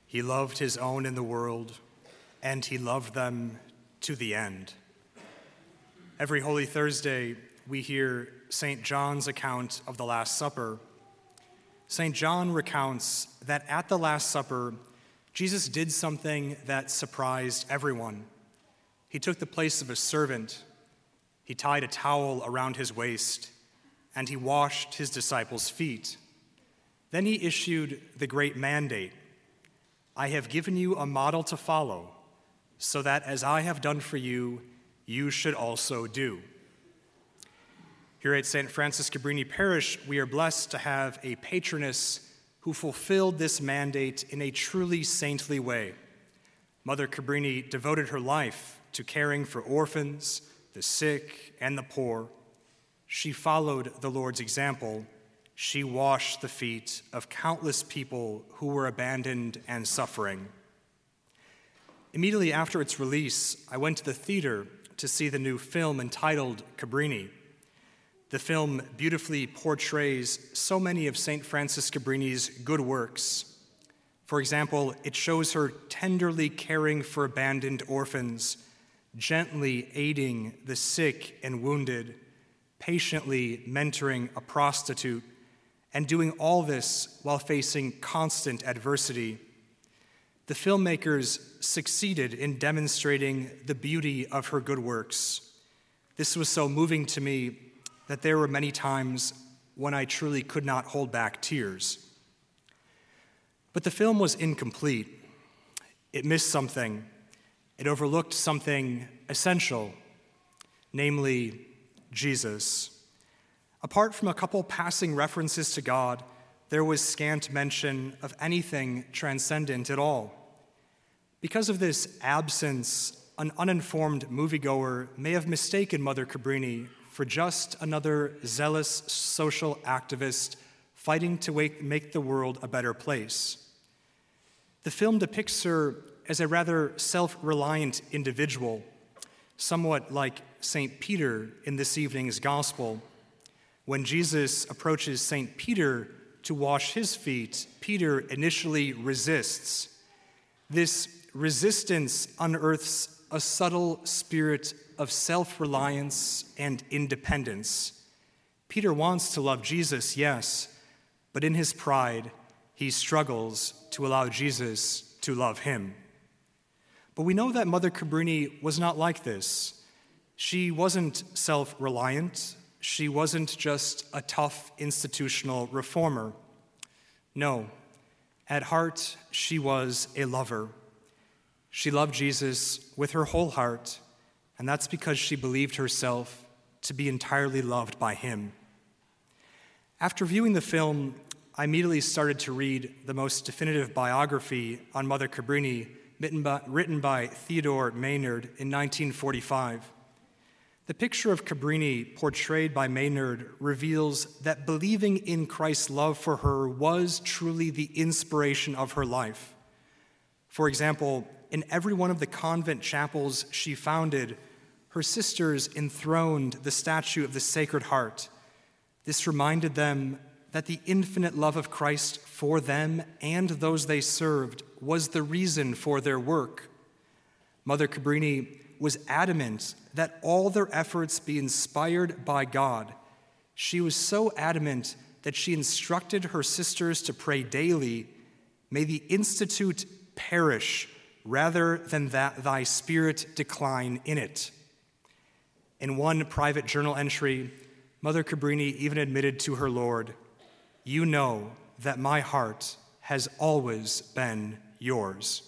He loved his own in the world, and he loved them to the end. Every Holy Thursday, we hear St. John's account of the Last Supper. St. John recounts that at the Last Supper, Jesus did something that surprised everyone. He took the place of a servant. He tied a towel around his waist, and he washed his disciples' feet. Then he issued the great mandate, "I have given you a model to follow, so that as I have done for you, you should also do." Here at St. Francis Cabrini Parish, we are blessed to have a patroness who fulfilled this mandate in a truly saintly way. Mother Cabrini devoted her life to caring for orphans, the sick, and the poor. She followed the Lord's example. She washed the feet of countless people who were abandoned and suffering. Immediately after its release, I went to the theater to see the new film entitled Cabrini. The film beautifully portrays so many of St. Francis Cabrini's good works. For example, it shows her tenderly caring for abandoned orphans, gently aiding the sick and wounded, patiently mentoring a prostitute, and doing all this while facing constant adversity. The filmmakers succeeded in demonstrating the beauty of her good works. This was so moving to me that there were many times when I truly could not hold back tears. But the film was incomplete. It missed something. It overlooked something essential, namely Jesus. Apart from a couple passing references to God, there was scant mention of anything transcendent at all. Because of this absence, an uninformed moviegoer may have mistaken Mother Cabrini for just another zealous social activist fighting to make the world a better place. The film depicts her as a rather self-reliant individual, somewhat like St. Peter in this evening's gospel. When Jesus approaches St. Peter to wash his feet, Peter initially resists. This resistance unearths a subtle spirit of self-reliance and independence. Peter wants to love Jesus, yes, but in his pride, he struggles to allow Jesus to love him. But we know that Mother Cabrini was not like this. She wasn't self-reliant. She wasn't just a tough institutional reformer. No, at heart, she was a lover. She loved Jesus with her whole heart, and that's because she believed herself to be entirely loved by him. After viewing the film, I immediately started to read the most definitive biography on Mother Cabrini, written by Theodore Maynard in 1945. The picture of Cabrini portrayed by Maynard reveals that believing in Christ's love for her was truly the inspiration of her life. For example, in every one of the convent chapels she founded, her sisters enthroned the statue of the Sacred Heart. This reminded them that the infinite love of Christ for them and those they served was the reason for their work. Mother Cabrini was adamant that all their efforts be inspired by God. She was so adamant that she instructed her sisters to pray daily, "May the Institute perish rather than that thy spirit decline in it." In one private journal entry, Mother Cabrini even admitted to her Lord, "You know that my heart has always been yours."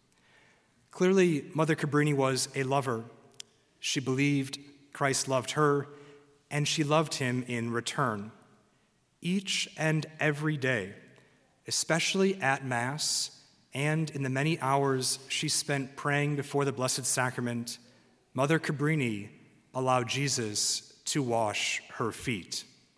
Clearly, Mother Cabrini was a lover. She believed Christ loved her, and she loved him in return. Each and every day, especially at Mass, and in the many hours she spent praying before the Blessed Sacrament, Mother Cabrini allowed Jesus to wash her feet.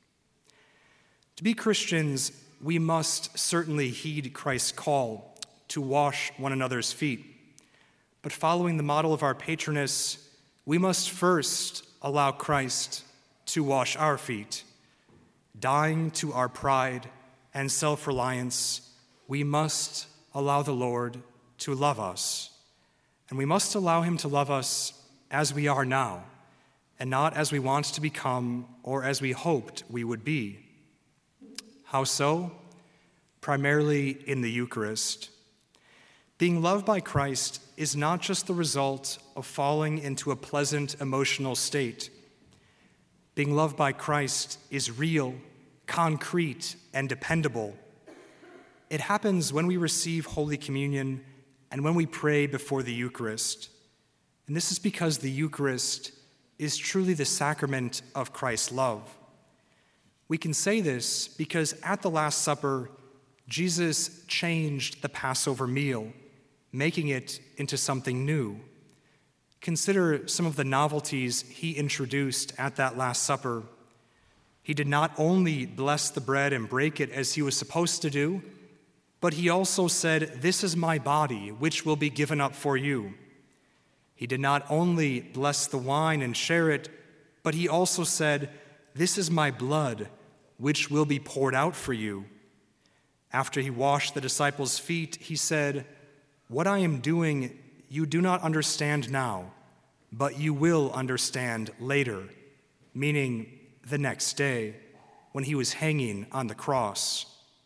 To be Christians, we must certainly heed Christ's call to wash one another's feet. But following the model of our patroness, we must first allow Christ to wash our feet. Dying to our pride and self-reliance, we must allow the Lord to love us. And we must allow him to love us as we are now, and not as we want to become or as we hoped we would be. How so? Primarily in the Eucharist. Being loved by Christ is not just the result of falling into a pleasant emotional state. Being loved by Christ is real, concrete, and dependable. It happens when we receive Holy Communion and when we pray before the Eucharist. And this is because the Eucharist is truly the sacrament of Christ's love. We can say this because at the Last Supper, Jesus changed the Passover meal, making it into something new. Consider some of the novelties he introduced at that Last Supper. He did not only bless the bread and break it as he was supposed to do, but he also said, "This is my body, which will be given up for you." He did not only bless the wine and share it, but he also said, "This is my blood, which will be poured out for you." After he washed the disciples' feet, he said, "What I am doing you do not understand now, but you will understand later," meaning the next day when he was hanging on the cross.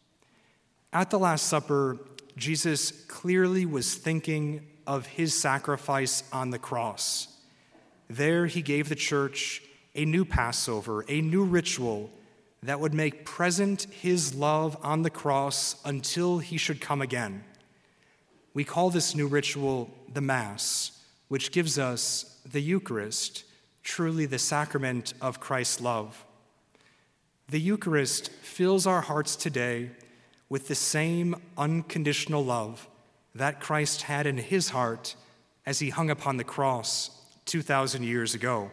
At the Last Supper, Jesus clearly was thinking of his sacrifice on the cross. There he gave the church a new Passover, a new ritual that would make present his love on the cross until he should come again. We call this new ritual the Mass, which gives us the Eucharist, truly the sacrament of Christ's love. The Eucharist fills our hearts today with the same unconditional love that Christ had in his heart as he hung upon the cross 2,000 years ago.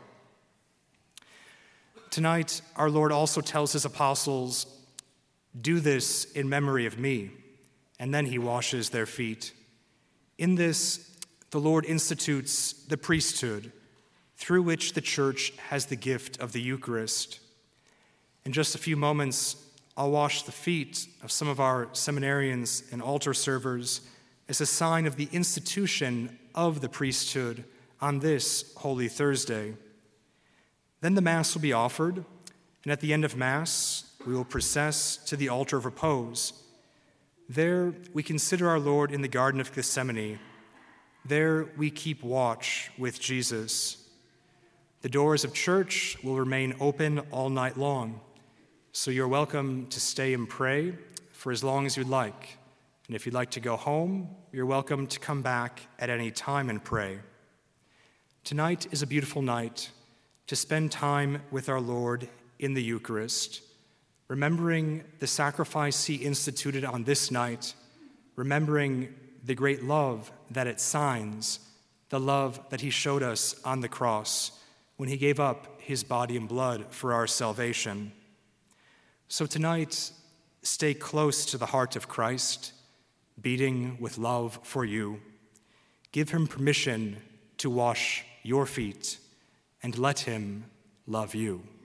Tonight, our Lord also tells his apostles, "Do this in memory of me," and then he washes their feet. In this, the Lord institutes the priesthood, through which the church has the gift of the Eucharist. In just a few moments, I'll wash the feet of some of our seminarians and altar servers as a sign of the institution of the priesthood on this Holy Thursday. Then the Mass will be offered, and at the end of Mass, we will process to the altar of repose. There we consider our Lord in the Garden of Gethsemane. There we keep watch with Jesus. The doors of church will remain open all night long, so you're welcome to stay and pray for as long as you'd like. And if you'd like to go home, you're welcome to come back at any time and pray. Tonight is a beautiful night to spend time with our Lord in the Eucharist, remembering the sacrifice he instituted on this night, remembering the great love that it signs, the love that he showed us on the cross when he gave up his body and blood for our salvation. So tonight, stay close to the heart of Christ, beating with love for you. Give him permission to wash your feet, and let him love you.